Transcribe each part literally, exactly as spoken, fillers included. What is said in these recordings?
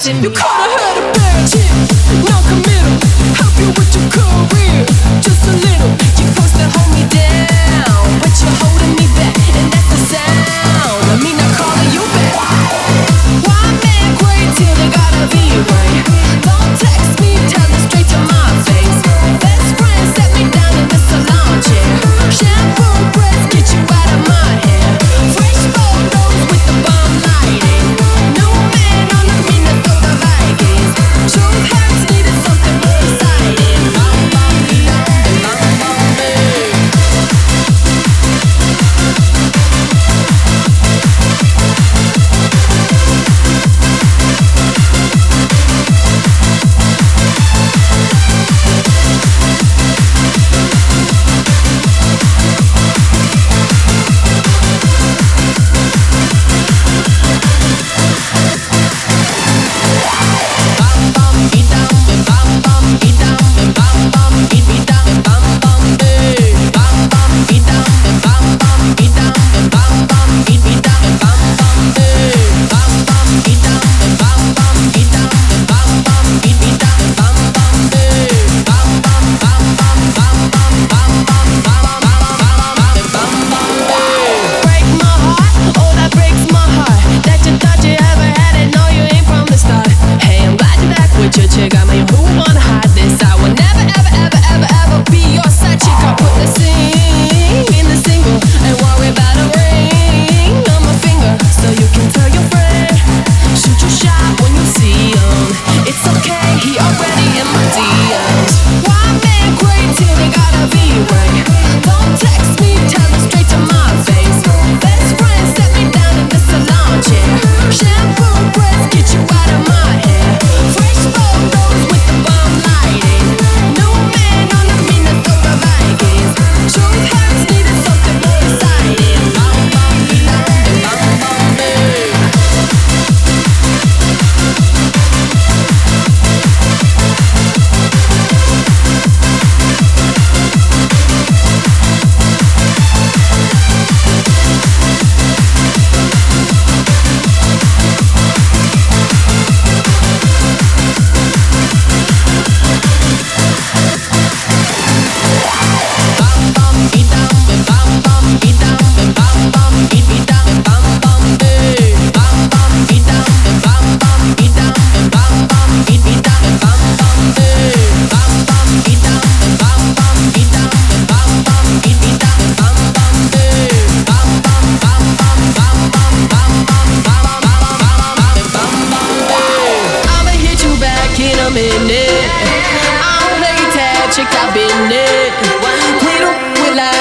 attention. You kinda had a bad chick, non-committal. Help you with your career, just a little. You're supposed to hold me down, but you're holding me back, and that's the sound of me not calling you back. Why men great till they gotta be right? Don't text me, tell it straight to my face. Best friend set me down in the salon chair. Shampoo breath, get you out of my hair. Fresh photos with the bomb lighting. New man on the Minnesota Vikings. Truth hurts, needed something more exciting. Bum, bum, bum, bum, bum, bum.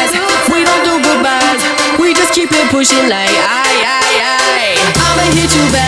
Pushing like aye, aye, aye. I'ma hit you back.